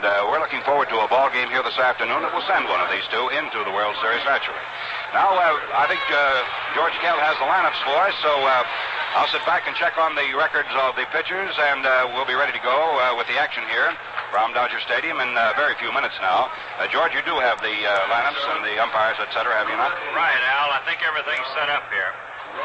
we're looking forward to a ball game here this afternoon that will send one of these two into the World Series naturally. Now, I think George Kell has the lineups for us, so I'll sit back and check on the records of the pitchers, and we'll be ready to go with the action here from Dodger Stadium in very few minutes now. George, you do have the lineups and the umpires, et cetera, have you not? Right, Al. I think everything's set up here.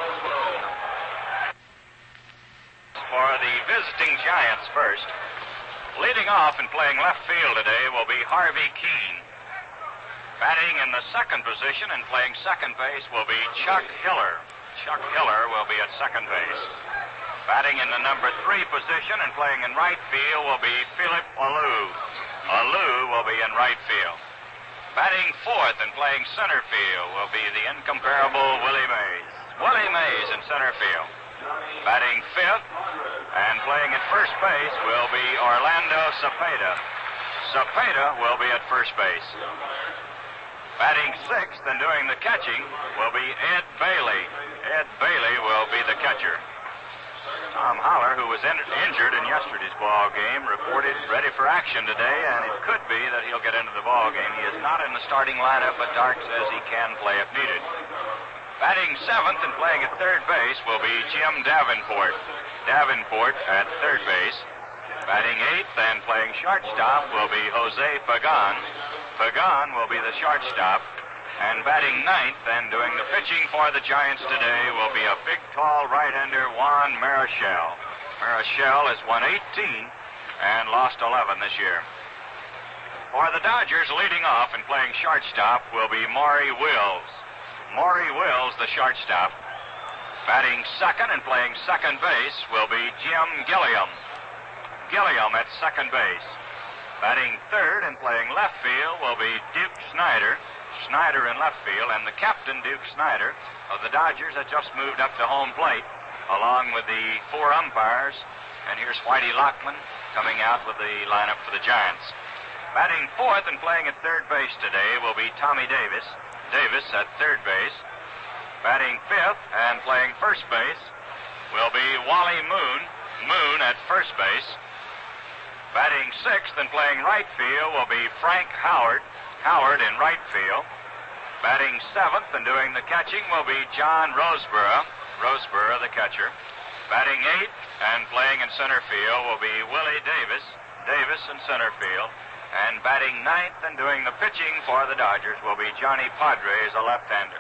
For the visiting Giants first. Leading off and playing left field today will be Harvey Keene. Batting in the second position and playing second base will be Chuck Hiller. Chuck Hiller will be at second base. Batting in the number 3 position and playing in right field will be Philip Alou. Alou will be in right field. Batting fourth and playing center field will be the incomparable Willie Mays. Willie Mays in center field. Batting fifth and playing at first base will be Orlando Cepeda. Cepeda will be at first base. Batting sixth and doing the catching will be Ed Bailey. Ed Bailey will be the catcher. Tom Holler, who was injured in yesterday's ball game, reported ready for action today, and it could be that he'll get into the ball game. He is not in the starting lineup, but Dark says he can play if needed. Batting seventh and playing at third base will be Jim Davenport. Davenport at third base. Batting eighth and playing shortstop will be Jose Pagan. Pagan will be the shortstop. And batting ninth and doing the pitching for the Giants today will be a big, tall right-hander, Juan Marichal. Marichal has won 18 and lost 11 this year. For the Dodgers, leading off and playing shortstop will be Maury Wills. Maury Wills, the shortstop. Batting second and playing second base will be Jim Gilliam. Gilliam at second base. Batting third and playing left field will be Duke Snyder. Snyder in left field, and the captain, Duke Snyder, of the Dodgers, had just moved up to home plate, along with the 4 umpires. And here's Whitey Lockman coming out with the lineup for the Giants. Batting fourth and playing at third base today will be Tommy Davis. Davis at third base. Batting fifth and playing first base will be Wally Moon. Moon at first base. Batting sixth and playing right field will be Frank Howard. Howard in right field. Batting seventh and doing the catching will be John Roseborough. Roseborough, the catcher. Batting eighth and playing in center field will be Willie Davis. Davis in center field. And batting ninth and doing the pitching for the Dodgers will be Johnny Padres, a left-hander.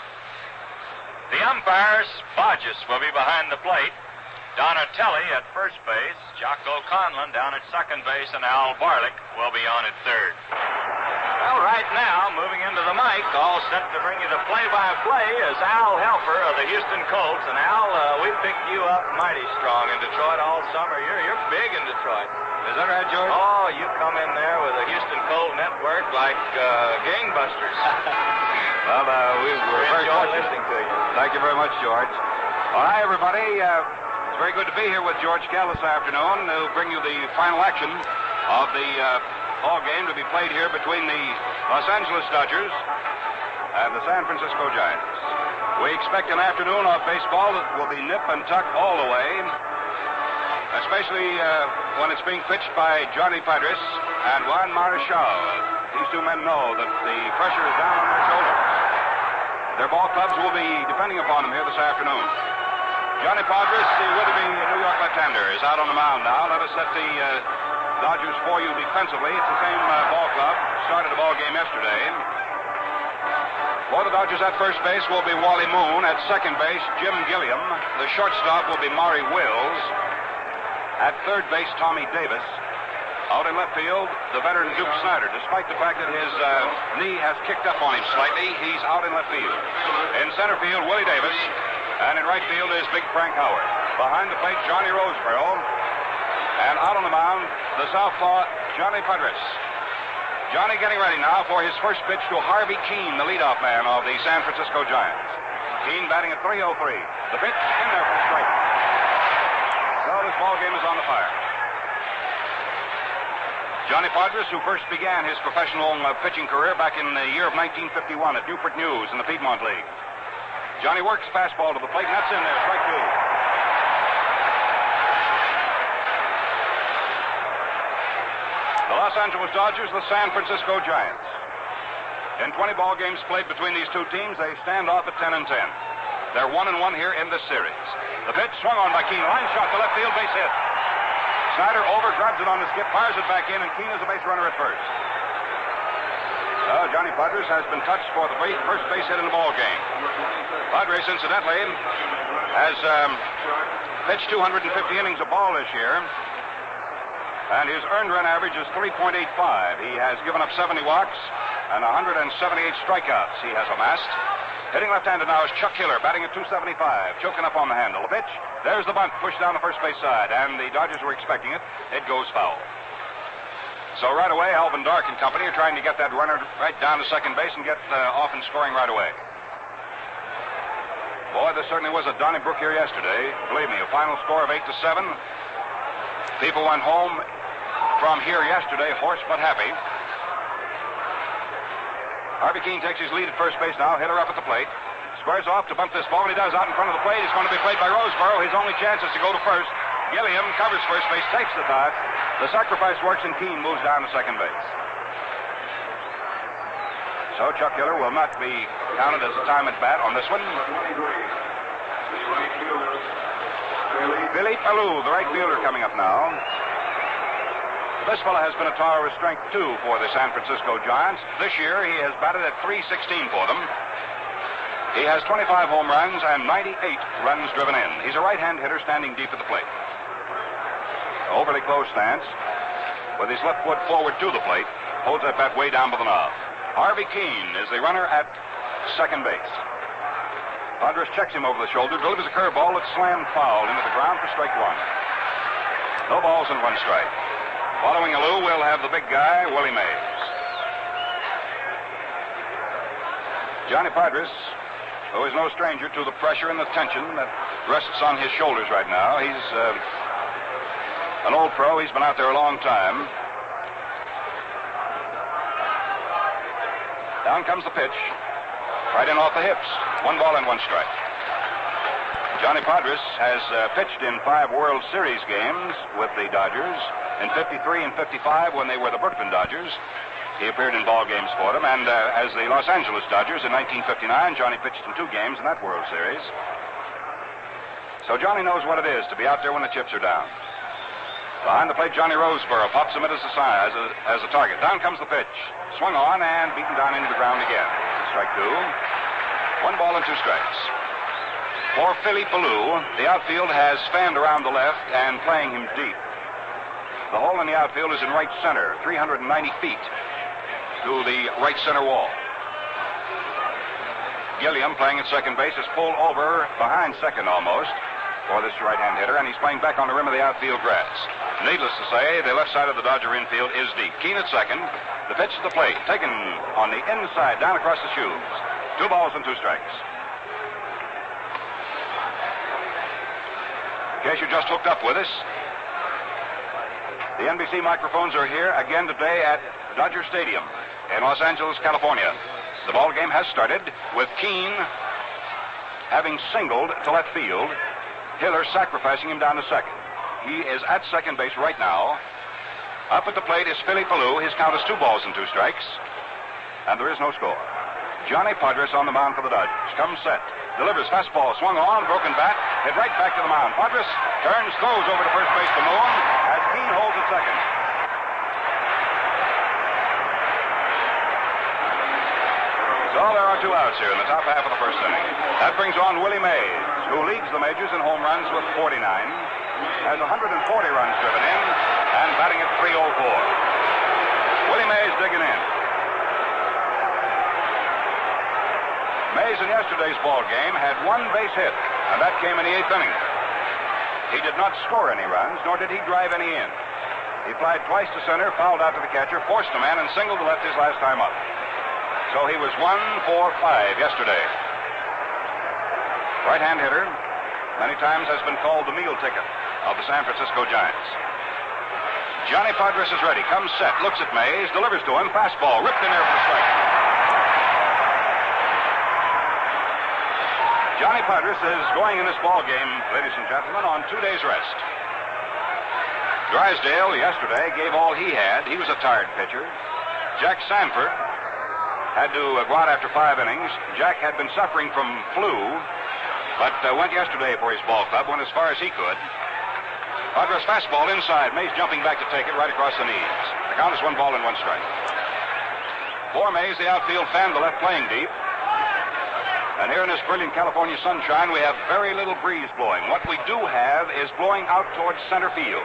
The umpires, Bodges will be behind the plate. Donatelli at first base, Jocko Conlon down at second base, and Al Barlick will be on at third. Well, right now, moving into the mic, all set to bring you the play-by-play is Al Helfer of the Houston Colts. And Al, we picked you up mighty strong in Detroit all summer. You're big in Detroit. Is that right, George? Oh, you come in there with the Houston Colt Network like gangbusters. Well, we were very enjoyed fortunate. listening to you. Thank you very much, George. All right, everybody. It's very good to be here with George Kell this afternoon to bring you the final action of the ball game to be played here between the Los Angeles Dodgers and the San Francisco Giants. We expect an afternoon of baseball that will be nip and tuck all the way, especially when it's being pitched by Johnny Padres and Juan Marichal. These two men know that the pressure is down on their shoulders. Their ball clubs will be depending upon them here this afternoon. Johnny Padres, the would-be New York left-hander, is out on the mound now. Let us set the Dodgers for you defensively. It's the same ball club. Started the ball game yesterday. For the Dodgers at first base will be Wally Moon. At second base, Jim Gilliam. The shortstop will be Maury Wills. At third base, Tommy Davis. Out in left field, the veteran Duke Snyder. Despite the fact that his knee has kicked up on him slightly, he's out in left field. In center field, Willie Davis. And in right field is Big Frank Howard. Behind the plate, Johnny Roseborough. And out on the mound, the southpaw, Johnny Padres. Johnny getting ready now for his first pitch to Harvey Keene, the leadoff man of the San Francisco Giants. Keene batting at 303. The pitch in there for strike. So this ball game is on the fire. Johnny Padres, who first began his professional pitching career back in the year of 1951 at Newport News in the Piedmont League. Johnny works fastball to the plate, and that's in there, strike two. The Los Angeles Dodgers, the San Francisco Giants. In 20 ball games played between these two teams, they stand off at 10-10. They're 1-1 here in this series. The pitch swung on by Keene. Line shot to left field, base hit. Snyder over, grabs it on the skip, fires it back in, and Keene is a base runner at first. Johnny Podres has been touched for the first base hit in the ball game. Podres, incidentally, has pitched 250 innings of ball this year, and his earned run average is 3.85. He has given up 70 walks and 178 strikeouts he has amassed. Hitting left-handed now is Chuck Hiller, batting at 275, choking up on the handle. The pitch, there's the bunt, pushed down the first base side, and the Dodgers were expecting it. It goes foul. So right away, Alvin Dark and company are trying to get that runner right down to second base and get off and scoring right away. Boy, this certainly was a Donnybrook here yesterday. Believe me, a final score of 8-7. People went home from here yesterday hoarse but happy. Harvey Keene takes his lead at first base now. Hiller up at the plate. Squares off to bunt this ball, and he does out in front of the plate. He's going to be played by Roseboro. His only chance is to go to first. Gilliam covers first base, takes the toss. The sacrifice works, and Keene moves down to second base. So Chuck Hiller will not be counted as a time at bat on this one. Philippe Alou, the right fielder, coming up now. This fellow has been a tower of strength, too, for the San Francisco Giants. This year, he has batted at .316 for them. He has 25 home runs and 98 runs driven in. He's a right-hand hitter standing deep at the plate. Overly close stance, with his left foot forward to the plate, holds that bat way down by the knob. Harvey Keene is the runner at second base. Podres checks him over the shoulder, delivers a curveball that's slammed foul into the ground for strike one. No balls and one strike. Following Alou, we'll have the big guy, Willie Mays. Johnny Podres, who is no stranger to the pressure and the tension that rests on his shoulders right now. He's an old pro. He's been out there a long time. Down comes the pitch. Right in off the hips. 1 ball and 1 strike. Johnny Podres has pitched in 5 World Series games with the Dodgers. In 53 and 55, when they were the Brooklyn Dodgers, he appeared in ball games for them. And as the Los Angeles Dodgers in 1959, Johnny pitched in 2 games in that World Series. So Johnny knows what it is to be out there when the chips are down. Behind the plate, Johnny Roseboro pops him as a target. Down comes the pitch. Swung on and beaten down into the ground again. Strike 2. 1 ball and 2 strikes. For Philippe Alou, the outfield has fanned around the left and playing him deep. The hole in the outfield is in right center, 390 feet to the right center wall. Gilliam, playing at second base, is pulled over behind second almost for this right-hand hitter, and he's playing back on the rim of the outfield grass. Needless to say, the left side of the Dodger infield is deep. Keene at second. The pitch to the plate, taken on the inside, down across the shoes. 2 balls and 2 strikes. In case you just hooked up with us, the NBC microphones are here again today at Dodger Stadium in Los Angeles, California. The ball game has started with Keene having singled to left field, Hiller sacrificing him down to second. He is at second base right now. Up at the plate is Philippe Alou. His count is 2 balls and 2 strikes, and there is no score. Johnny Podres on the mound for the Dodgers. Comes set. Delivers fastball. Swung on. Broken bat. Hit right back to the mound. Podres turns, throws over to first base to Moon as Keene holds at second. So there are 2 outs here in the top half of the first inning. That brings on Willie Mays, who leads the majors in home runs with 49, has 140 runs driven in, and batting at .304. Willie Mays digging in. Mays in yesterday's ball game had 1 base hit, and that came in the 8th inning. He did not score any runs, nor did he drive any in. He flied twice to center, fouled out to the catcher, forced a man, and singled to left his last time up. So he was 1 for 5 yesterday. Right-hand hitter, many times has been called the meal ticket of the San Francisco Giants. Johnny Podres is ready, comes set, looks at Mays, delivers to him, fastball, ripped in there for the strike. Johnny Podres is going in this ball game, ladies and gentlemen, on 2 days' rest. Drysdale yesterday gave all he had. He was a tired pitcher. Jack Sanford had to go out after 5 innings. Jack had been suffering from flu, but went yesterday for his ball club, went as far as he could. Padres fastball inside. Mays jumping back to take it right across the knees. The count is 1 ball and 1 strike. For Mays, the outfield fan, the left playing deep. And here in this brilliant California sunshine, we have very little breeze blowing. What we do have is blowing out towards center field.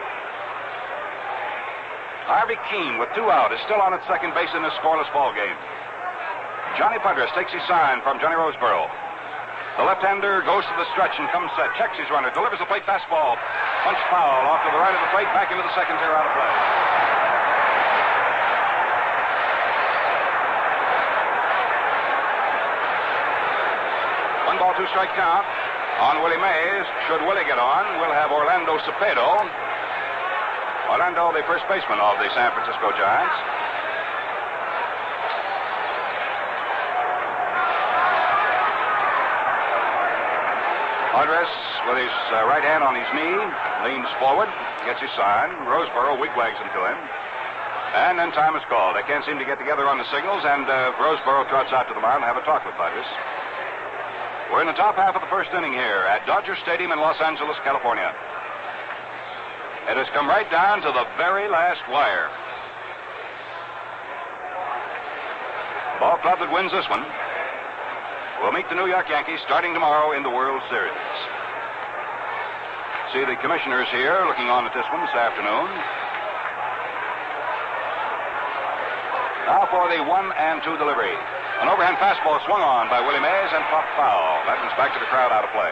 Harvey Keene, with 2 out, is still on at second base in this scoreless ball game. Johnny Padres takes his sign from Johnny Roseboro. The left-hander goes to the stretch and comes set, checks his runner, delivers a plate fastball. Punch foul off to the right of the plate, back into the second tier, out of play. One ball, 2 strike count on Willie Mays. Should Willie get on, we'll have Orlando Cepeda. Orlando, the first baseman of the San Francisco Giants. Padres, with his right hand on his knee, leans forward, gets his sign. Roseboro wigwags him to him. And then time is called. They can't seem to get together on the signals, and Roseboro trots out to the mound and have a talk with Padres. We're in the top half of the first inning here at Dodger Stadium in Los Angeles, California. It has come right down to the very last wire. Ball club that wins this one will meet the New York Yankees starting tomorrow in the World Series. See the commissioners here looking on at this one this afternoon. Now for the 1-2 delivery. An overhand fastball swung on by Willie Mays and popped foul. That one's back to the crowd, out of play.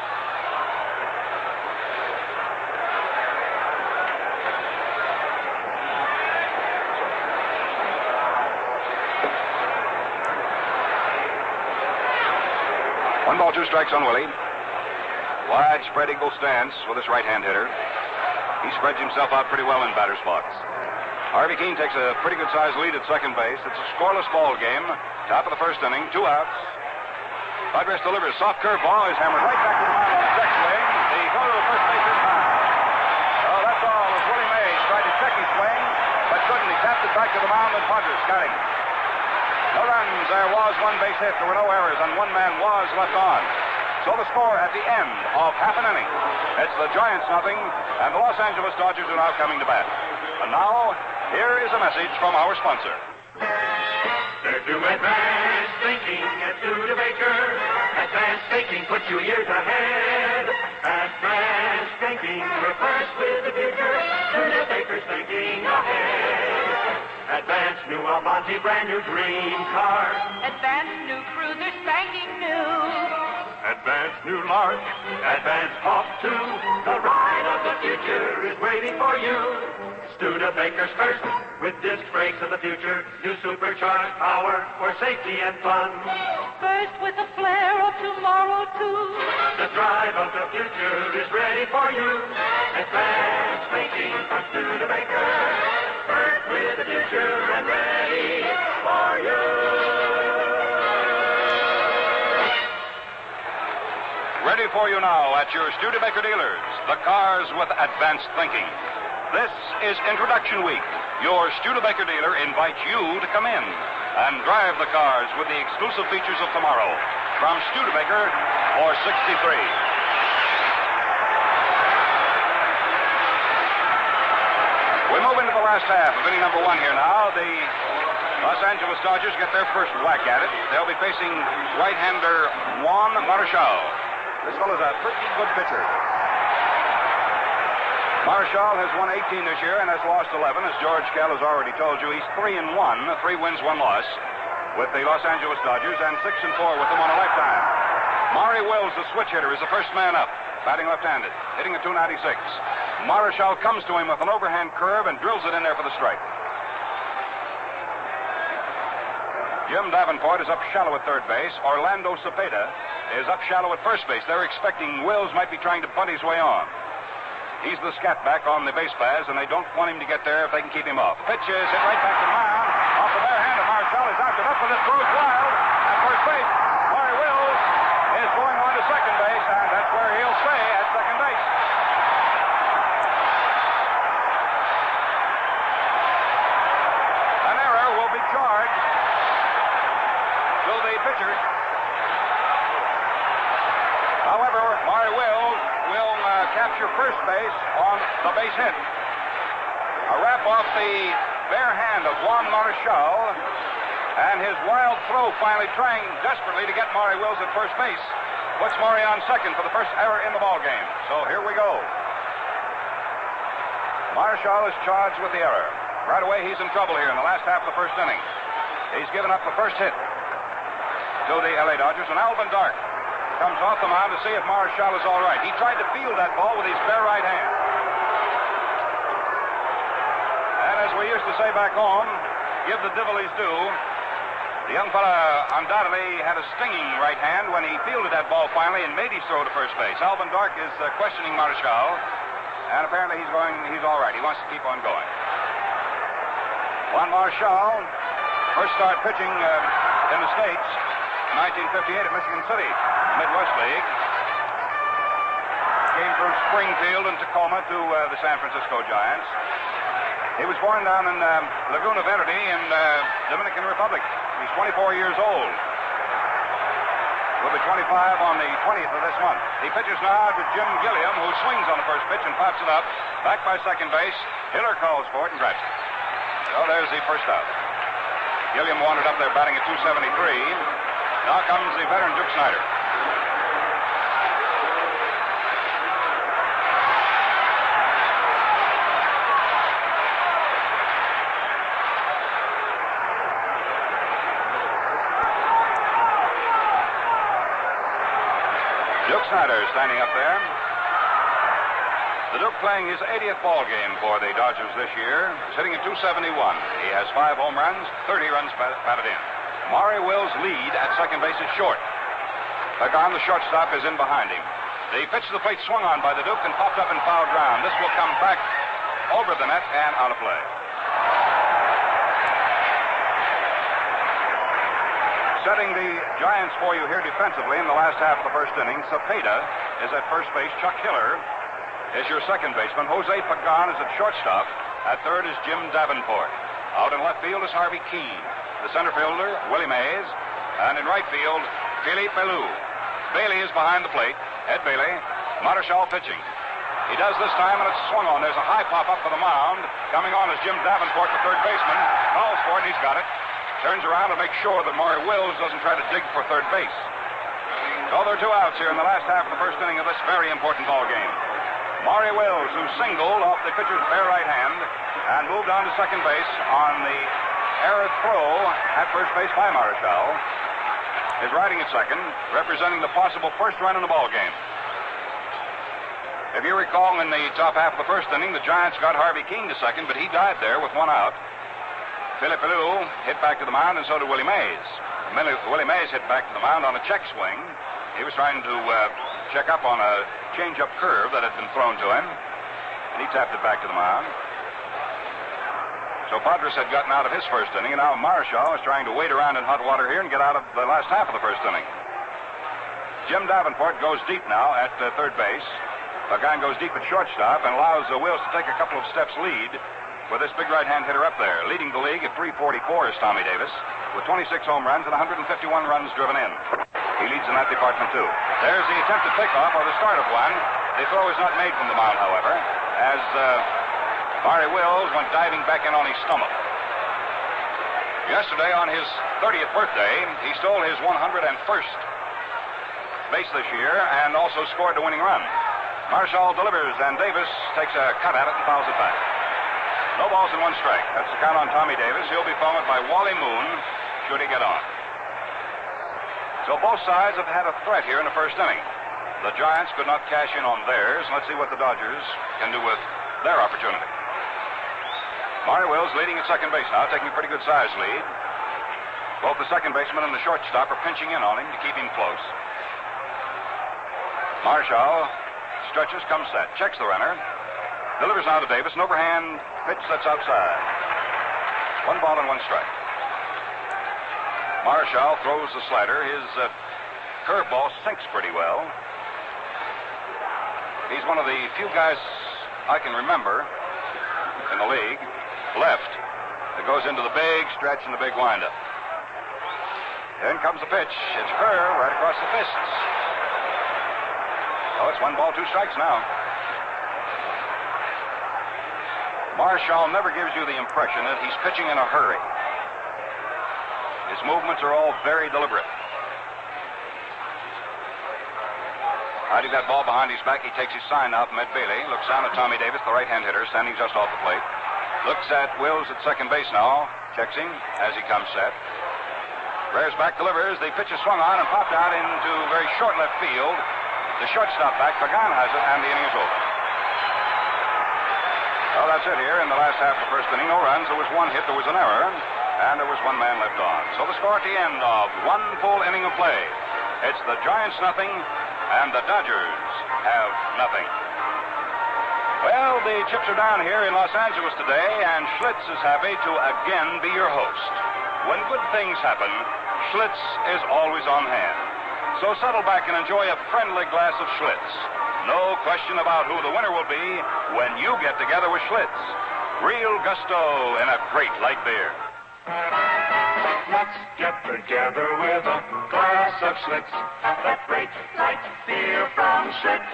One ball, 2 strikes on Willie. Widespread eagle stance with his right-hand hitter. He spreads himself out pretty well in batter's box. Harvey Keene takes a pretty good-sized lead at second base. It's a scoreless ball game. Top of the first inning, 2 outs. Padres delivers. Soft curveball is hammered right back to the mound on the check swing. The go to the first base is foul. Oh, that's all. As Willie Mays tried to check his swing, but couldn't. He tapped it back to the mound, and Padres got him. No runs. There was 1 base hit. There were no errors, and 1 man was left on. So the score at the end of half an inning. It's the Giants nothing, and the Los Angeles Dodgers are now coming to bat. And now, here is a message from our sponsor. There's new advanced thinking at Studebaker. Advanced thinking puts you years ahead. Advanced thinking refers with the future. Studebaker's thinking ahead. Advanced new Almonte, brand new dream car. Advanced new cruiser, spanking new. Advanced new Lark. Advanced Hawk 2. The ride of the future is waiting for you. Studebaker's first with disc brakes of the future. New supercharged power for safety and fun. First with a flair of tomorrow, too. The drive of the future is ready for you. Advanced thinking from Studebaker. First with the future and ready for you. Ready for you now at your Studebaker dealers. The cars with advanced thinking. This is Introduction Week. Your Studebaker dealer invites you to come in and drive the cars with the exclusive features of tomorrow. From Studebaker for 63. We move into the last half of inning number 1 here now. The Los Angeles Dodgers get their first whack at it. They'll be facing right-hander Juan Marichal. This fellow's a pretty good pitcher. Marichal has won 18 this year and has lost 11. As George Kell has already told you, he's 3-1, 3 wins, 1 loss with the Los Angeles Dodgers, and 6-4 with them on a lifetime. Maury Wills, the switch hitter, is the first man up, batting left-handed, hitting at .296. Marichal comes to him with an overhand curve and drills it in there for the strike. Jim Davenport is up shallow at third base. Orlando Cepeda is up shallow at first base. They're expecting Wills might be trying to bunt his way on. He's the scat back on the base paths, and they don't want him to get there if they can keep him off. Pitch is hit right back to the mound. Off the bare hand of Marichal is out to up with it, throws wild at first base. Maury Wills is going on to second base, and that's where he'll stay at second base. first base on the base hit. A rap off the bare hand of Juan Marshall, and his wild throw finally trying desperately to get Maury Wills at first base. Puts Maury on second for the first error in the ball game. So here we go. Marshall is charged with the error. Right away, he's in trouble here in the last half of the first inning. He's given up the first hit to the L.A. Dodgers, and Alvin Dark comes off the mound to see if Marshall is all right. He tried to field that ball with his bare right hand. And as we used to say back home, give the devil his due. The young fella undoubtedly had a stinging right hand when he fielded that ball finally and made his throw to first base. Alvin Dark is questioning Marshall, and apparently he's all right. He wants to keep on going. Juan Marshall first started pitching in the States in 1958 at Michigan City, Midwest League. Came from Springfield and Tacoma to the San Francisco Giants. He was born down in Laguna Verde in Dominican Republic. He's 24 years old. Will be 25 on the 20th of this month. He pitches now to Jim Gilliam, who swings on the first pitch and pops it up. Back by second base. Hiller calls for it and grabs it. So there's the first out. Gilliam wandered up there batting at 273. Now comes the veteran Duke Snider. Duke Snider standing up there. The Duke playing his 80th ball game for the Dodgers this year. He's hitting at 271. He has 5 home runs, 30 runs batted in. Maury Wills' lead at second base is short. Pagan, the shortstop, is in behind him. The pitch to the plate swung on by the Duke and popped up and fouled ground. This will come back over the net and out of play. Setting the Giants for you here defensively in the last half of the first inning, Cepeda is at first base. Chuck Hiller is your second baseman. Jose Pagan is at shortstop. At third is Jim Davenport. Out in left field is Harvey Keene. The center fielder, Willie Mays. And in right field, Philippe Bellew. Bailey is behind the plate. Ed Bailey. Marshall pitching. He does this time, and it's swung on. There's a high pop up for the mound. Coming on is Jim Davenport, the third baseman. Calls for it, and he's got it. Turns around to make sure that Maury Wills doesn't try to dig for third base. So there are 2 outs here in the last half of the first inning of this very important ball game. Maury Wills, who singled off the pitcher's bare right hand and moved on to second base on the error throw at first base by Marshall, is riding at second, representing the possible first run in the ball game. If you recall, in the top half of the first inning, the Giants got Harvey Keene to second, but he died there with 1 out. Philippe Bellew hit back to the mound, and so did Willie Mays. Willie Mays hit back to the mound on a check swing. He was trying to check up on a change-up curve that had been thrown to him, and he tapped it back to the mound. So Padres had gotten out of his first inning, and now Marshall is trying to wade around in hot water here and get out of the last half of the first inning. Jim Davenport goes deep now at third base. Pagan goes deep at shortstop and allows Wills to take a couple of steps lead with this big right-hand hitter up there. Leading the league at 344 is Tommy Davis with 26 home runs and 151 runs driven in. He leads in that department, too. There's the attempted pickoff, or the start of one. The throw is not made from the mound, however, as Maury Wills went diving back in on his stomach. Yesterday, on his 30th birthday, he stole his 101st base this year and also scored the winning run. Marshall delivers, and Davis takes a cut at it and fouls it back. No balls and 1 strike. That's the count on Tommy Davis. He'll be followed by Wally Moon, should he get on. So both sides have had a threat here in the first inning. The Giants could not cash in on theirs. Let's see what the Dodgers can do with their opportunity. Maury Wills leading at second base now, taking a pretty good size lead. Both the second baseman and the shortstop are pinching in on him to keep him close. Marshall stretches, comes set, checks the runner. Delivers now to Davis. An overhand pitch that's outside. 1 ball and 1 strike. Marshall throws the slider. His curveball sinks pretty well. He's one of the few guys I can remember in the league, left, that goes into the big stretch and the big windup. In comes the pitch. It's curved right across the fists. Oh, it's 1 ball, 2 strikes now. Marshall never gives you the impression that he's pitching in a hurry. His movements are all very deliberate. Hiding that ball behind his back, he takes his sign now from Ed Bailey. Looks down at Tommy Davis, the right-hand hitter, standing just off the plate. Looks at Wills at second base now. Checks him as he comes set. Rears back, delivers. The pitch is swung on and popped out into very short left field. The shortstop back, Pagan has it, and the inning is over. Well, that's it here in the last half of the first inning. No runs. There was one hit. There was an error. And there was one man left on. So the score at the end of one full inning of play. It's the Giants nothing, and the Dodgers have nothing. Well, the chips are down here in Los Angeles today, and Schlitz is happy to again be your host. When good things happen, Schlitz is always on hand. So settle back and enjoy a friendly glass of Schlitz. No question about who the winner will be when you get together with Schlitz. Real gusto in a great light beer. Let's get together with a glass of Schlitz. That great light beer from Schlitz.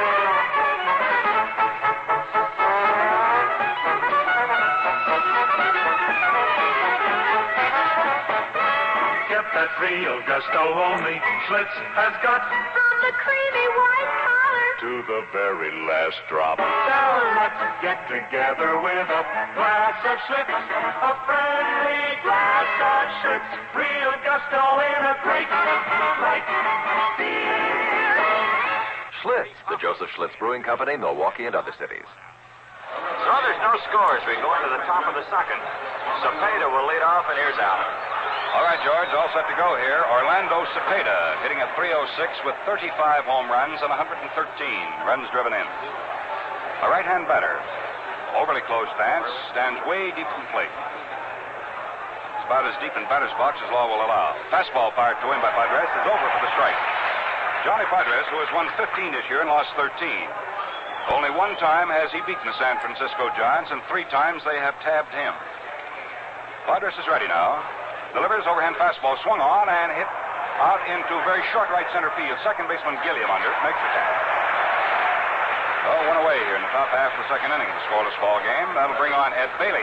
Get that real gusto only Schlitz has got. From the creamy white collar To the very last drop. So let's get together with a glass of Schlitz. A friendly glass of Schlitz. Real gusto in a great light beer. Schlitz, the Joseph Schlitz Brewing Company, Milwaukee, and other cities. So there's no scores. We go into the top of the second. Cepeda will lead off, and here's Allen. All right, George, all set to go here. Orlando Cepeda hitting at .306 with 35 home runs and 113 runs driven in. A right-hand batter, overly close stance, stands way deep from plate. It's about as deep in batter's box as law will allow. Fastball fired to him by Padres is over for the strike. Johnny Padres, who has won 15 this year and lost 13. Only one time has he beaten the San Francisco Giants, and 3 times they have tabbed him. Padres is ready now. Delivers overhand fastball, swung on and hit out into very short right center field. Second baseman Gilliam under it, makes the catch. Oh, one away here in the top half of the second inning of the scoreless ball game. That'll bring on Ed Bailey.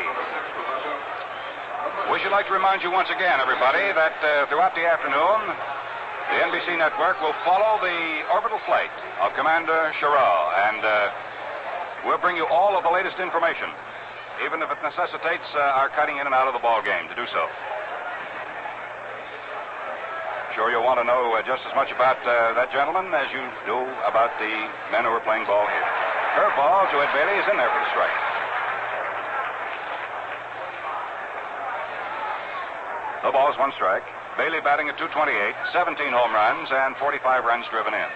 We should like to remind you once again, everybody, that throughout the afternoon, the NBC network will follow the orbital flight of Commander Chirac, and we'll bring you all of the latest information, even if it necessitates our cutting in and out of the ball game to do so. Sure, you'll want to know just as much about that gentleman as you do about the men who are playing ball here. Curveball to Ed Bailey is in there for the strike. No balls, one strike. Bailey batting at .228, 17 home runs, and 45 runs driven in.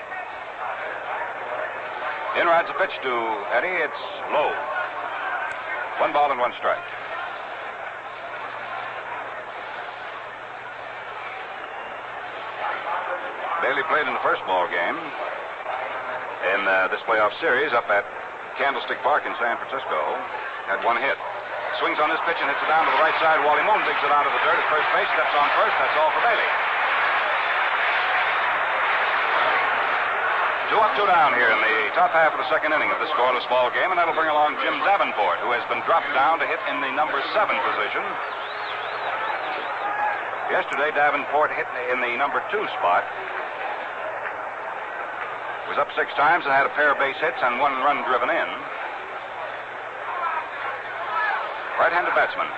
In rides a pitch to Eddie. It's low. 1 ball and 1 strike. Bailey played in the first ball game in this playoff series up at Candlestick Park in San Francisco. Had 1 hit. Swings on this pitch and hits it down to the right side. Wally Moon digs it out of the dirt at first base. Steps on first. That's all for Bailey. 2 up, 2 down here in the top half of the second inning of this scoreless ball game, and that'll bring along Jim Davenport, who has been dropped down to hit in the number 7 position. Yesterday, Davenport hit in the number 2 spot. Was up 6 times and had a pair of base hits and 1 run driven in. Right-handed batsman.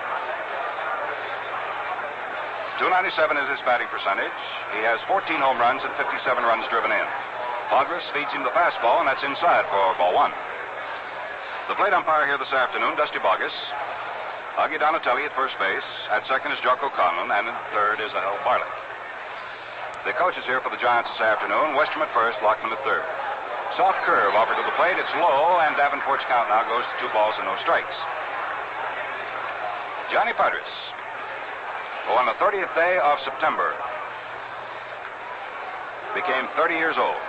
.297 is his batting percentage. He has 14 home runs and 57 runs driven in. Padres feeds him the fastball, and that's inside for ball 1. The plate umpire here this afternoon, Dusty Bogus. Augie Donatelli at first base. At second is Jocko Conlon, and in third is Al Barlett. The coaches here for the Giants this afternoon. Westrom at first, Lockman at third. Soft curve offered to the plate. It's low, and Davenport's count now goes to 2 balls and no strikes. Johnny Padres, who on the 30th day of September became 30 years old.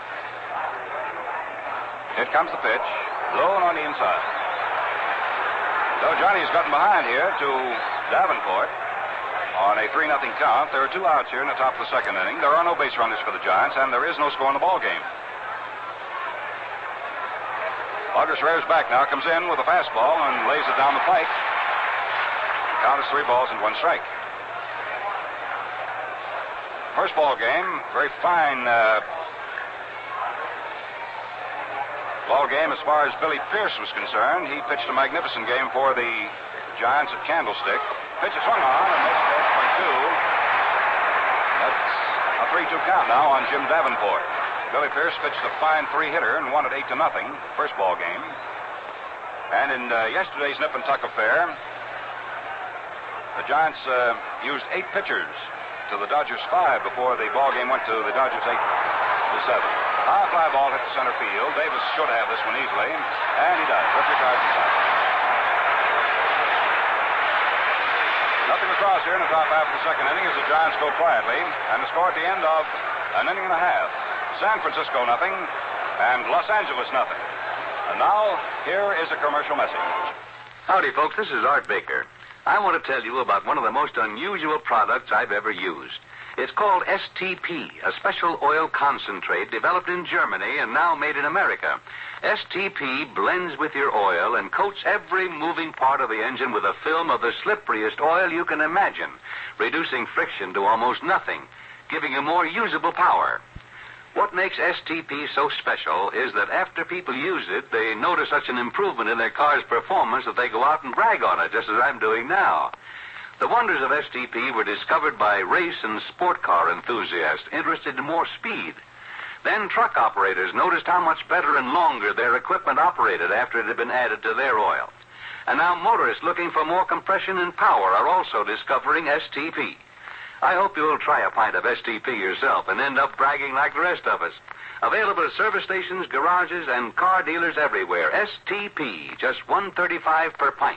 Here comes the pitch, low and on the inside. So Johnny's gotten behind here to Davenport on a 3-0 count. There are 2 outs here in the top of the second inning. There are no base runners for the Giants, and there is no score in the ball game. August rears back now, comes in with a fastball and lays it down the pike. Count is 3 balls and 1 strike. First ball game, very fine ball game as far as Billy Pierce was concerned. He pitched a magnificent game for the Giants at Candlestick. Pitch is swung on and makes it 0.2. That's a 3-2 count now on Jim Davenport. Billy Pierce pitched a fine 3-hitter and won it 8-0, first ball game. And in yesterday's Nip and Tuck affair, the Giants used 8 pitchers to the Dodgers 5 before the ball game went to the Dodgers 8-7. High fly ball hit the center field. Davis should have this one easily, and he does. Richard drives it out. Nothing across here in the top half of the second inning as the Giants go quietly, and the score at the end of an inning and a half. San Francisco nothing, and Los Angeles nothing. And now, here is a commercial message. Howdy, folks. This is Art Baker. I want to tell you about one of the most unusual products I've ever used. It's called STP, a special oil concentrate developed in Germany and now made in America. STP blends with your oil and coats every moving part of the engine with a film of the slipperiest oil you can imagine, reducing friction to almost nothing, giving you more usable power. What makes STP so special is that after people use it, they notice such an improvement in their car's performance that they go out and brag on it, just as I'm doing now. The wonders of STP were discovered by race and sport car enthusiasts interested in more speed. Then truck operators noticed how much better and longer their equipment operated after it had been added to their oil. And now motorists looking for more compression and power are also discovering STP. I hope you'll try a pint of STP yourself and end up bragging like the rest of us. Available at service stations, garages, and car dealers everywhere. STP, just $1.35 per pint.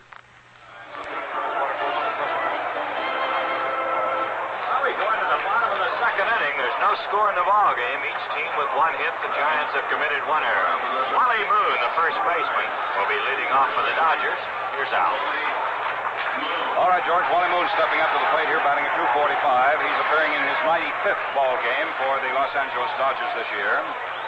We go into the bottom of the second inning. There's no score in the ball game. Each team with 1 hit. The Giants have committed 1 error. Wally Moon, the first baseman, will be leading off for the Dodgers. Here's Al. All right, George. Wally Moon stepping up to the plate here, batting at .245. He's appearing in his 95th ball game for the Los Angeles Dodgers this year.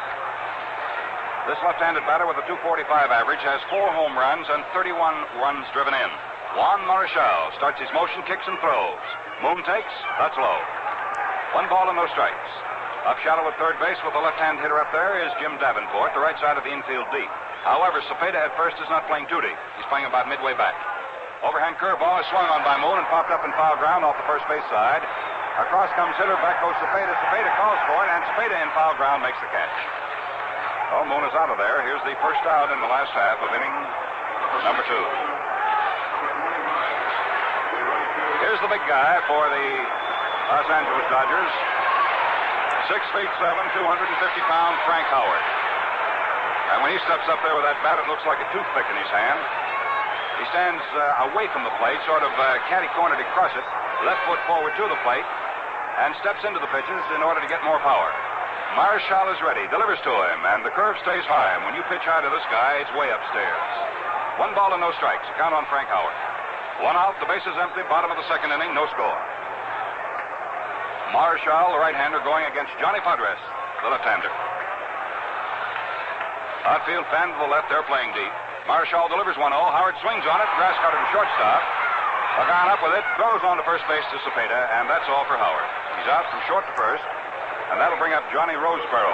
This left-handed batter with a .245 average has 4 home runs and 31 runs driven in. Juan Marichal starts his motion, kicks and throws. Moon takes. That's low. 1 ball and no strikes. Up shallow at third base with the left-hand hitter up there is Jim Davenport, the right side of the infield deep. However, Cepeda at first is not playing duty. He's playing about midway back. Overhand curveball is swung on by Moon and popped up in foul ground off the first base side. Across comes hitter, back goes Cepeda. Cepeda calls for it, and Cepeda in foul ground makes the catch. Oh, Moon is out of there. Here's the first out in the last half of inning number 2. Here's the big guy for the Los Angeles Dodgers. 6'7", 250-pound Frank Howard. And when he steps up there with that bat, it looks like a toothpick in his hand. He stands away from the plate, sort of catty-cornered across it, left foot forward to the plate, and steps into the pitches in order to get more power. Marichal is ready, delivers to him, and the curve stays high. And when you pitch high to this guy, it's way upstairs. 1 ball and no strikes. A count on Frank Howard. 1 out, the base is empty, bottom of the second inning, no score. Marichal, the right-hander, going against Johnny Podres, the left-hander. Outfield fan to the left, they're playing deep. Marichal delivers 1-0. Howard swings on it. Grass cutter to shortstop. Pagan up with it. Throws on to first base to Cepeda, and that's all for Howard. He's out from short to first, and that'll bring up Johnny Roseboro.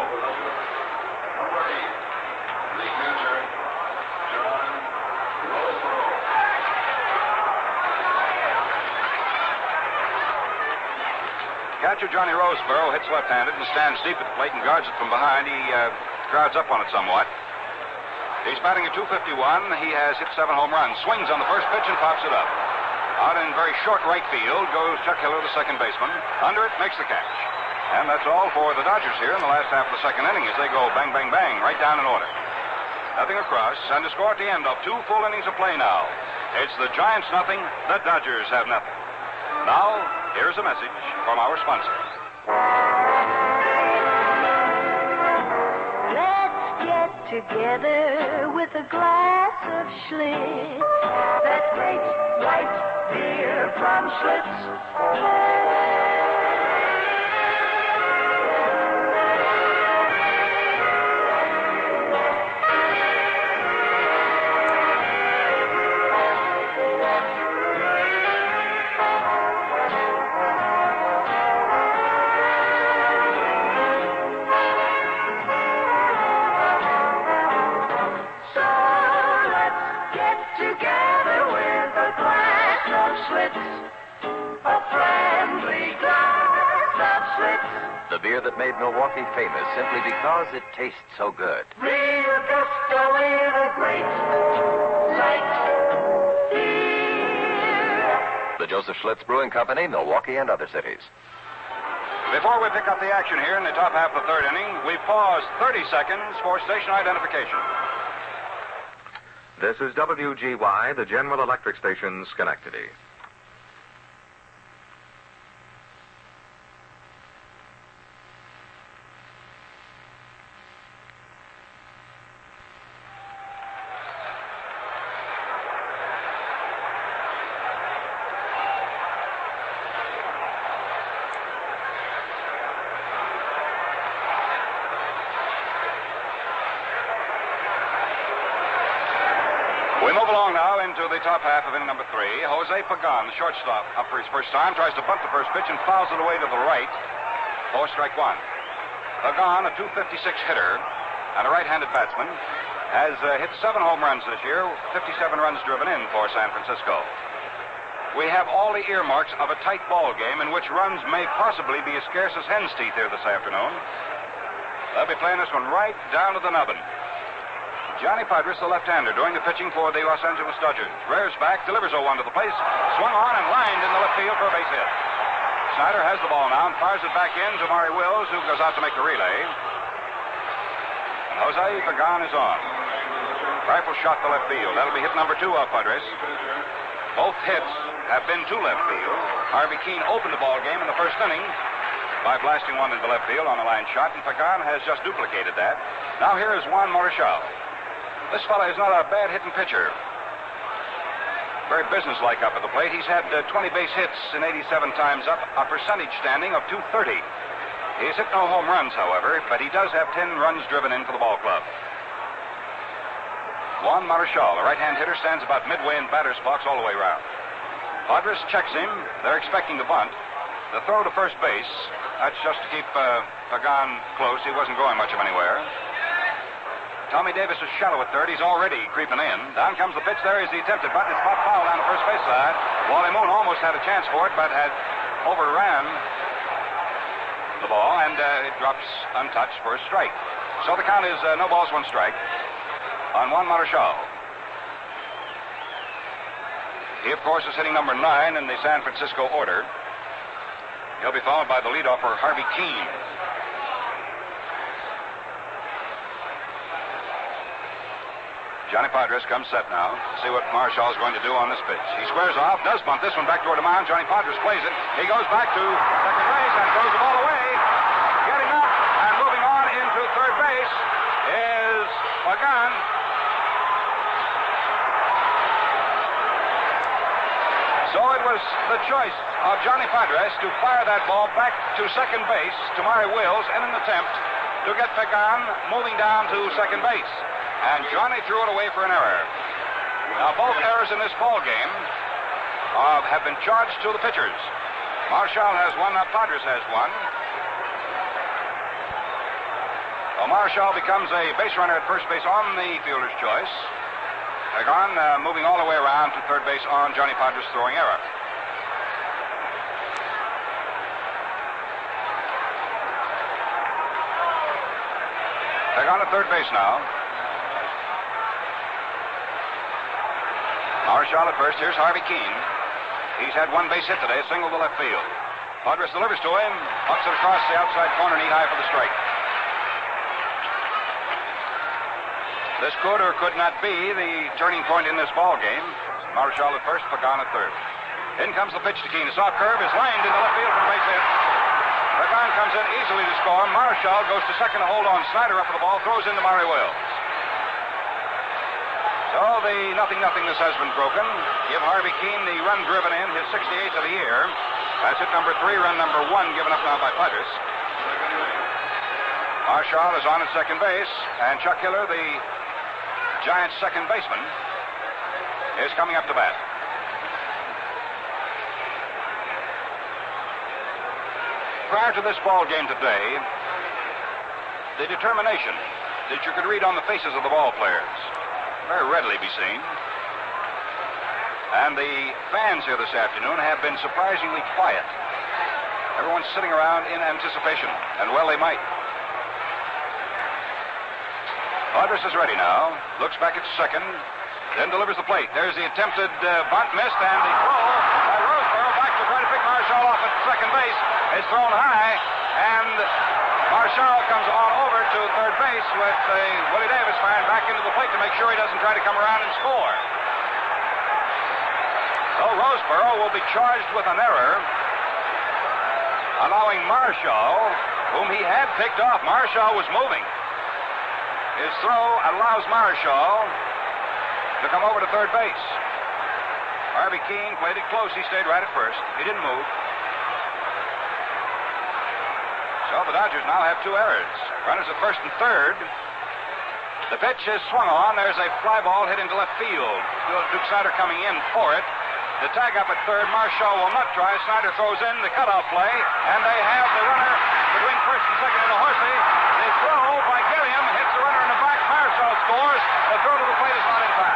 Catcher Johnny Roseboro hits left-handed and stands deep at the plate and guards it from behind. He crowds up on it somewhat. He's batting at .251. He has hit 7 home runs. Swings on the first pitch and pops it up. Out in very short right field goes Chuck Hiller, the second baseman. Under it, makes the catch. And that's all for the Dodgers here in the last half of the second inning as they go bang, bang, bang, right down in order. Nothing across, and the score at the end of 2 full innings of play now. It's the Giants nothing, the Dodgers have nothing. Now, here's a message from our sponsor. Together with a glass of Schlitz. That great light beer from Schlitz. Schlitz. A friendly glass of Schlitz. The beer that made Milwaukee famous simply because it tastes so good. Real gusto in a great light beer. The Joseph Schlitz Brewing Company, Milwaukee and other cities. Before we pick up the action here in the top half of the third inning, we pause 30 seconds for station identification. This is WGY, the General Electric Station, Schenectady. We move along now into the top half of inning number 3. Jose Pagan, the shortstop, up for his first time, tries to bunt the first pitch and fouls it away to the right. For strike one. Pagan, a .256 hitter and a right-handed batsman, has hit 7 home runs this year, 57 runs driven in for San Francisco. We have all the earmarks of a tight ball game in which runs may possibly be as scarce as hen's teeth here this afternoon. They'll be playing this one right down to the nubbin. Johnny Podres, the left-hander, doing the pitching for the Los Angeles Dodgers. Rears back, delivers 0-1 to the place. Swung on and lined in the left field for a base hit. Snyder has the ball now and fires it back in to Maury Wills, who goes out to make the relay. And Jose Pagan is on. Rifle shot to left field. That'll be hit number 2 off Podres. Both hits have been to left field. Harvey Keene opened the ball game in the first inning by blasting one into left field on a line shot, and Pagan has just duplicated that. Now here is Juan Marichal. This fellow is not a bad-hitting pitcher. Very businesslike up at the plate. He's had 20 base hits in 87 times up, a percentage standing of .230. He's hit no home runs, however, but he does have 10 runs driven in for the ball club. Juan Marichal, the right-hand hitter, stands about midway in batter's box all the way around. Podres checks him. They're expecting to bunt. The throw to first base, that's just to keep Pagan close. He wasn't going much of anywhere. Tommy Davis is shallow at third. He's already creeping in. Down comes the pitch. There is the attempted bunt. It's popped foul down the first base side. Wally Moon almost had a chance for it, but had overran the ball, and it drops untouched for a strike. So the count is no balls, 1 strike on Juan Marichal. He, of course, is hitting number 9 in the San Francisco order. He'll be followed by the leadoff-er, Harvey Keene. Johnny Podres comes set now. See what Marichal is going to do on this pitch. He squares off, does bunt this one back toward the mound. Johnny Podres plays it. He goes back to second base and throws the ball away. Getting up and moving on into third base is Pagan. So it was the choice of Johnny Podres to fire that ball back to second base to Maury Wills in an attempt to get Pagan moving down to second base. And Johnny threw it away for an error. Now, both errors in this ball game have been charged to the pitchers. Marichal has one, now Podres has one. So Marichal becomes a base runner at first base on the fielder's choice. Pagan moving all the way around to third base on Johnny Podres' throwing error. Pagan at third base now. Marichal at first. Here's Harvey Keene. He's had 1 base hit today, a single to left field. Podres delivers to him, bucks it across the outside corner, knee high for the strike. This could or could not be the turning point in this ball game. Marichal at first, Pagan at third. In comes the pitch to Keene. A soft curve is lined in the left field for a base hit. Pagan comes in easily to score. Marichal goes to second to hold on. Snyder up for the ball, throws into Maury Wills. So the nothing-nothingness has been broken. Give Harvey Keene the run driven in, his 68th of the year. That's hit number 3, run number 1 given up now by Podres. Marichal is on at second base, and Chuck Hiller, the Giants' second baseman, is coming up to bat. Prior to this ball game today, the determination that you could read on the faces of the ball players very readily be seen. And the fans here this afternoon have been surprisingly quiet. Everyone's sitting around in anticipation, and well they might. Podres is ready now. Looks back at second, then delivers the plate. There's the attempted bunt missed, and the throw by Roseboro back to try to pick Marshall off at second base. It's thrown high, and Marshall comes on over to third base with Willie Davis firing back into the plate to make sure he doesn't try to come around and score. So Roseboro will be charged with an error, allowing Marshall, whom he had picked off. Marshall was moving. His throw allows Marshall to come over to third base. Harvey Keene played it close. He stayed right at first. He didn't move. So the Dodgers now have two errors. Runners at first and third. The pitch is swung on. There's a fly ball hit into left field. Duke Snider coming in for it. The tag up at third. Marshall will not try. Snider throws in the cutoff play, and they have the runner between first and second in the Horsey. The throw by Gilliam hits the runner in the back. Marshall scores. The throw to the plate is not in time.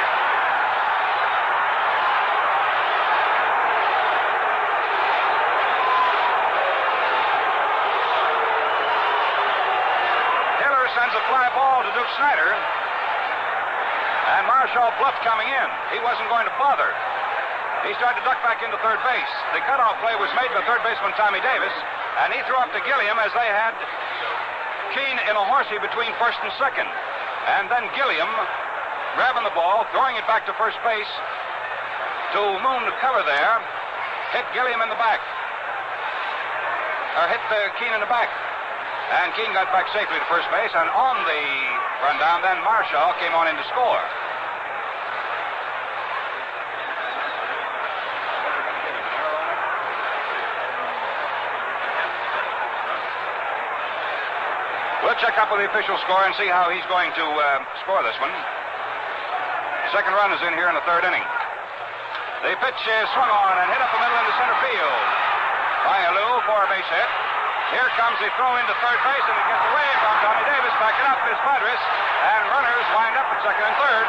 Hiller sends a fly ball to Duke Snider, and Marshall bluffed coming in. He wasn't going to bother. He started to duck back into third base. The cutoff play was made by third baseman Tommy Davis, and he threw up to Gilliam as they had Keene in a Horsey between first and second. And then Gilliam, grabbing the ball, throwing it back to first base to Moon to cover there, hit Gilliam in the back. Or hit Keene in the back. And Keene got back safely to first base, and on the rundown, then Marshall came on in to score. We'll check up with the official score and see how he's going to score this one. Second run is in here in the third inning. The pitch is swung on and hit up the middle into center field by Alou for a base hit. Here comes the throw into third base, and it gets away from Tommy Davis. Back it up is Podres, and runners wind up at second and third.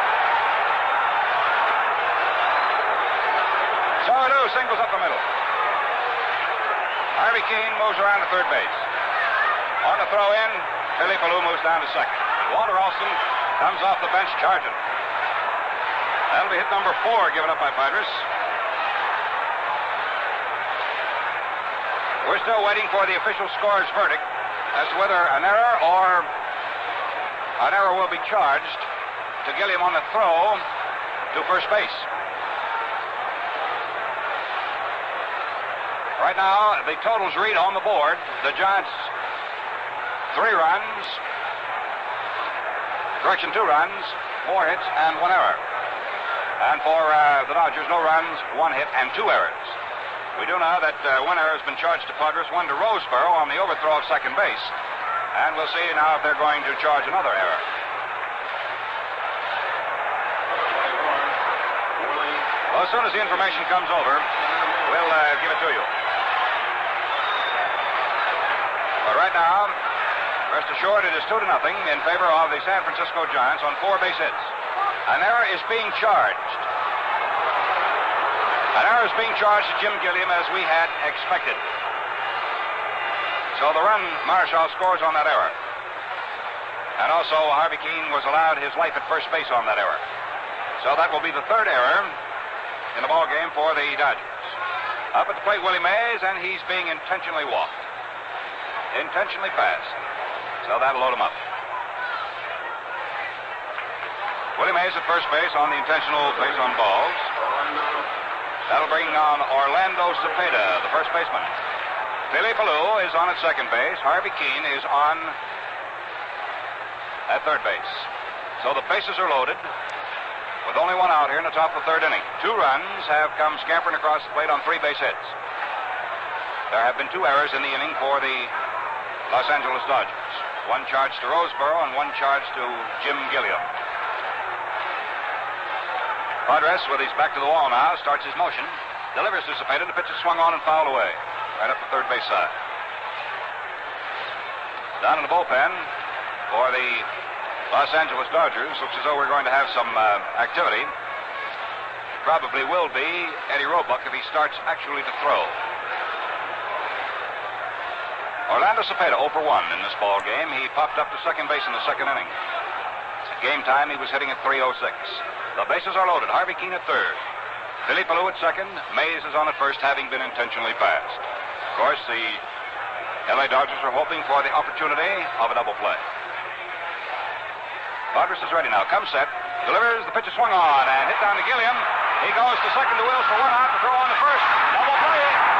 So Alou singles up the middle. Harvey Keene moves around to third base. On the throw in, Philippe Alou moves down to second. Walter Alston comes off the bench charging. That'll be hit number 4 given up by Podres. We're still waiting for the official scorer's verdict as to whether an error will be charged to Gilliam on the throw to first base. Right now, the totals read on the board. The Giants 3 runs, 2 runs, 4 hits, and 1 error. And for the Dodgers, no runs, 1 hit, and 2 errors. We do know that 1 error has been charged to Podres, 1 to Roseboro on the overthrow of second base. And we'll see now if they're going to charge another error. Well, as soon as the information comes over, we'll give it to you. But right now, rest assured, it is 2-0 in favor of the San Francisco Giants on 4 base hits. An error is being charged. An error is being charged to Jim Gilliam as we had expected. So the run Marshall scores on that error. And also Harvey Keene was allowed his life at first base on that error. So that will be the 3rd error in the ball game for the Dodgers. Up at the plate, Willie Mays, and he's being intentionally walked. Intentionally passed. So that'll load him up. Willie Mays at first base on the intentional base on balls. That'll bring on Orlando Cepeda, the first baseman. Philippe Alou is on at second base. Harvey Keene is on at third base. So the bases are loaded with only 1 out here in the top of the 3rd inning. 2 runs have come scampering across the plate on 3 base hits. There have been 2 errors in the inning for the Los Angeles Dodgers. 1 charge to Roseboro and 1 charge to Jim Gilliam. Podres, with his back to the wall now, starts his motion. Delivers to Cepeda. The pitch is swung on and fouled away. Right up the third base side. Down in the bullpen for the Los Angeles Dodgers. Looks as though we're going to have some activity. probably will be Eddie Roebuck if he starts actually to throw. Orlando Cepeda 0 for 1 in this ball game. He popped up to second base in the second inning. At game time, he was hitting at 306. The bases are loaded. Harvey Keene at third. Philippe Alou at second. Mays is on at first, having been intentionally passed. Of course, the L.A. Dodgers are hoping for the opportunity of a double play. Padres is ready now. Comes set. Delivers. The pitch is swung on and hit down to Gilliam. He goes to second to Wills for 1 out to throw on to first. Double play.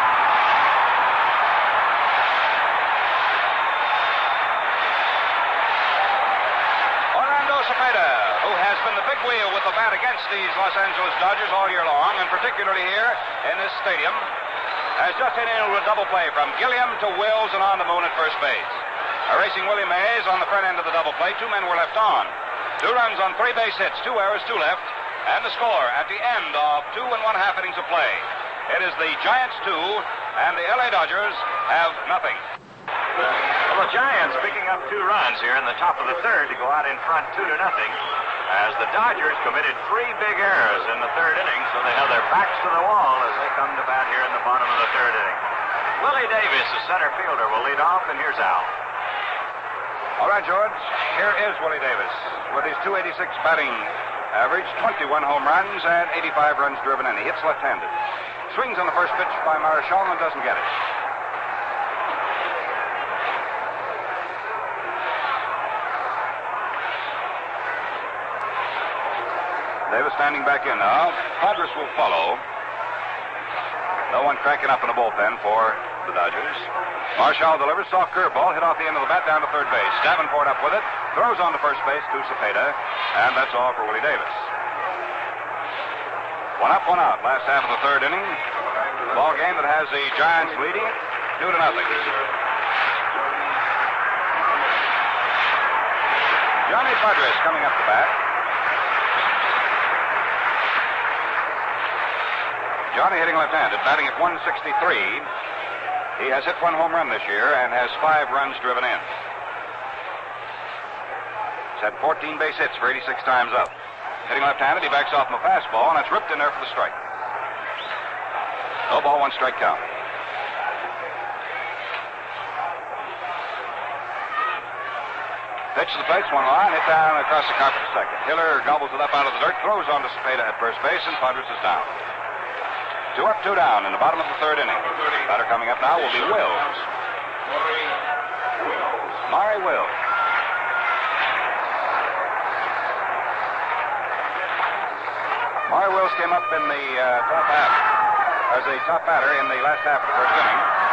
Orlando Cepeda, who has been the big wheel with the bat against these Los Angeles Dodgers all year long, and particularly here in this stadium, has just hit in with a double play from Gilliam to Wills and on the moon at first base. Erasing Willie Mays on the front end of the double play. 2 men were left on. 2 runs on 3 base hits, 2 errors, 2 left, and the score at the end of 2 1/2 innings of play. It is the Giants 2, and the L.A. Dodgers have nothing. Well, the Giants picking up 2 runs here in the top of the third to go out in front 2-0, as the Dodgers committed 3 big errors in the third inning, so they have their backs to the wall as they come to bat here in the bottom of the third inning. Willie Davis, the center fielder, will lead off, and here's Al. All right, George, here is Willie Davis with his .286 batting average, 21 home runs, and 85 runs driven in. He hits left-handed. Swings on the first pitch by Marichal and doesn't get it. Davis standing back in now. Padres will follow. No one cracking up in the bullpen for the Dodgers. Marichal delivers, soft curveball, hit off the end of the bat down to third base. Davenport up with it, throws on to first base to Cepeda, and that's all for Willie Davis. 1 up, 1 out, last half of the third inning. Ball game that has the Giants leading 2-0. Johnny Padres coming up the bat. Johnny hitting left-handed, batting at .163. He has hit 1 home run this year and has 5 runs driven in. He's had 14 base hits for 86 times up. Hitting left-handed, he backs off from a fastball, and it's ripped in there for the strike. No ball, 1 strike count. Pitch to the plate, swung on, hit down across the carpet to second. Hiller gobbles it up out of the dirt, throws on to Cepeda at first base, and Padres is down. 2 up, 2 down in the bottom of the third inning. Batter coming up now will be Wills. Maury Wills. Maury Wills came up in the top batter in the last half of the first inning.